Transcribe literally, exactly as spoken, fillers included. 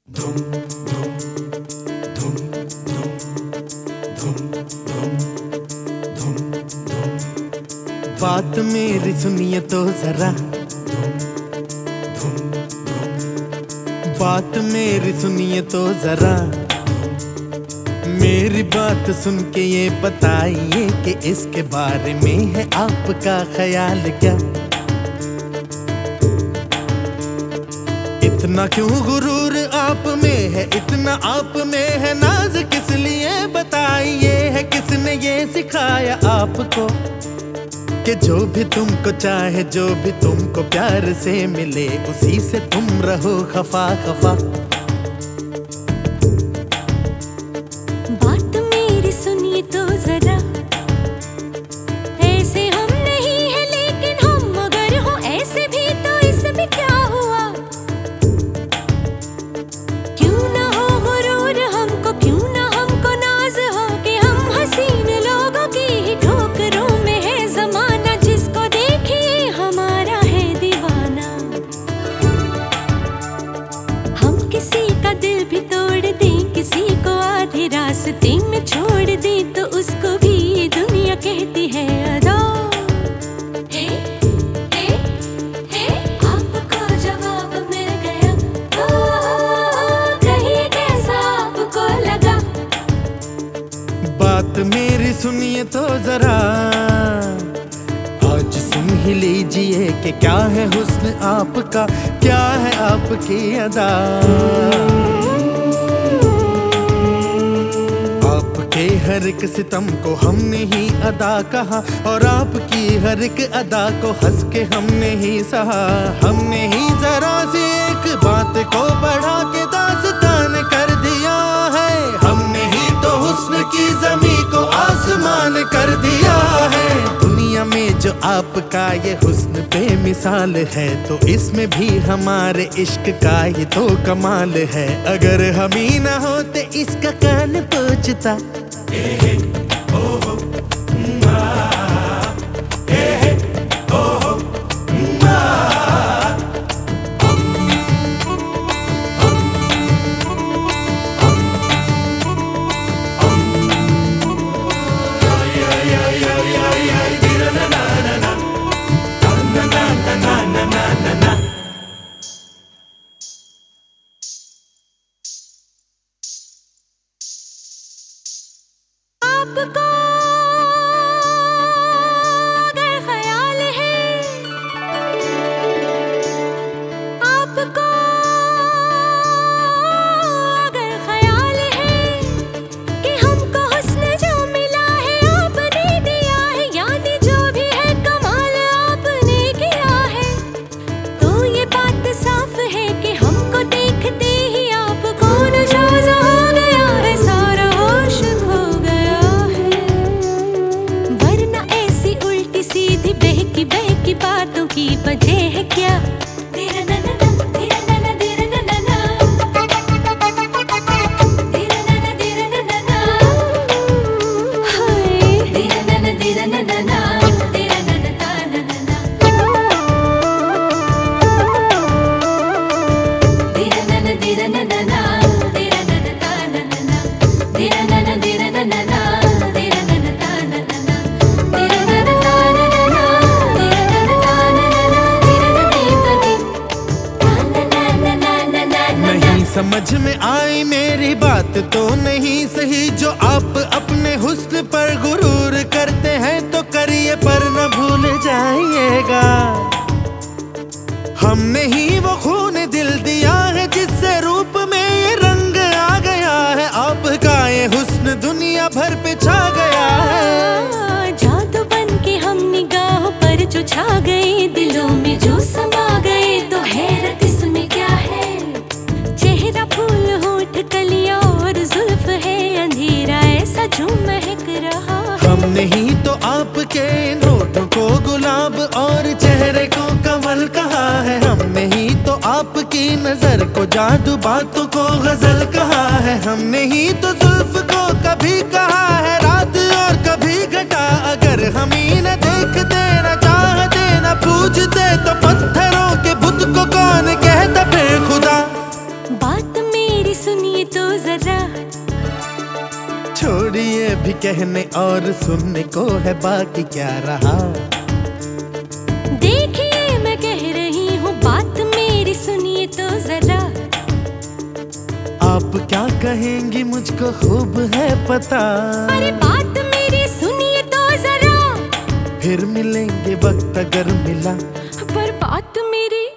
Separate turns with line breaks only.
धुम धुम धुम धुम धुम धुम धुम धुम
बात मेरी सुनिए तो जरा,
धुम धुम
बात मेरी सुनिए तो जरा, मेरी बात सुन के ये बताइए कि इसके बारे में है आपका ख्याल क्या। इतना क्यों गुरूर आप में है, इतना आप में है नाज किस लिए बताइए, है किसने ये सिखाया आपको कि जो भी तुमको चाहे, जो भी तुमको प्यार से मिले, उसी से तुम रहो खफा खफा।
बात मेरी सुनिए तो जरा, ऐसे हम नहीं है लेकिन हम अगर हो ऐसे भी तो इसमें क्या हुआ। क्यों ना हो गुरूर हमको, क्यों ना हमको नाज हो कि हम हसीन लोगों की ही ठोकरों में है जमाना, जिसको देखिए हमारा है दीवाना। हम किसी का दिल भी तोड़ दें, किसी को आधे रास्ते में छोड़ दें, तो उसको भी ये दुनिया कहती है अदा। हे, हे, हे, आपको जवाब मिल गया, ओ, कहिए कैसा आपको लगा।
बात मेरी सुनिए तो जरा, आज सुन ही लीजिए कि क्या है हुस्न आपका, क्या है आपकी अदा। आपके हर एक सितम को हमने ही अदा कहा, और आपकी हर एक अदा को हंस के हमने ही सहा। हमने ही जरा सी एक बात को बढ़ा के दास्तान कर दिया है, हमने ही तो हुस्न की ज़मीं को आसमान कर दिया है। दुनिया में जो आपका ये हुस्न बेमिसाल है, तो इसमें भी हमारे इश्क का ये तो कमाल है। अगर हम ही ना होते इसका कान पूछता,
आपको अगर ख्याल है, आपको अगर ख्याल है कि हमको हुस्न जो मिला है आपने दिया है, यानी जो भी है कमाल आपने किया है, तो ये बात साफ है कि हमको देखते ही आपको नशाज़ हो गया है, सारा होश खो गया है। वरना ऐसी उल्टी सीधी बहकी बहकी बातों की वजह है क्या। तेरा ननना, तेरा ननना, तेरा ननना, तेरा ननना, तेरा ननना, हाय, तेरा ननना, तेरा ननना, तेरा ननना, ता ननना, तेरा ननना, तेरा ननना, तेरा ननना, ता ननना, तेरा ननना, तेरा ननना, तेरा ननना, ता ननना, तेरा ननना, ता ननना, तेरा ननना, ता ननना, तेरा ननना, ता ननना।
नहीं समझ में आई मेरी बात तो नहीं सही, जो आप अपने हुस्न पर गुरूर करते हैं तो करिए पर न भूल जाइएगा। हमने ही वो खून दिल दिया है जिससे रूप में ये रंग आ गया है, आपका ये हुस्न दुनिया भर पे छा गया है।
जादू बन के हम निगाह पर जो छा गए, दिलों में जो समा गए, तो हैरत इसमें क्या है। चेहरा फूल होठ कलियां और जुल्फ है अंधेरा ऐसा जो महक रहा है।
हमने ही तो आपके नोटों को गुलाब और चेहरे को कमल कहा है, हमने ही तो आपकी नजर को जादू, बातों को गजल कहा है। हमने ही तो जुल्फ को कभी कहा है रात और कभी घटा, अगर हम ही न देखते न चाहते न पूछते, तो पत्थरों के बुत को कौन कहता फिर खुदा।
बात मेरी सुनिए तो जरा।
छोड़िए भी कहने और सुनने को है, बाकी क्या रहा।
देखिए मैं कह रही हूँ बात मेरी सुनिए तो जरा।
आप क्या कहेंगी मुझको खूब है पता।
अरे बात मेरी सुनिए तो जरा।
फिर मिलेंगे वक्त अगर मिला,
पर बात मेरी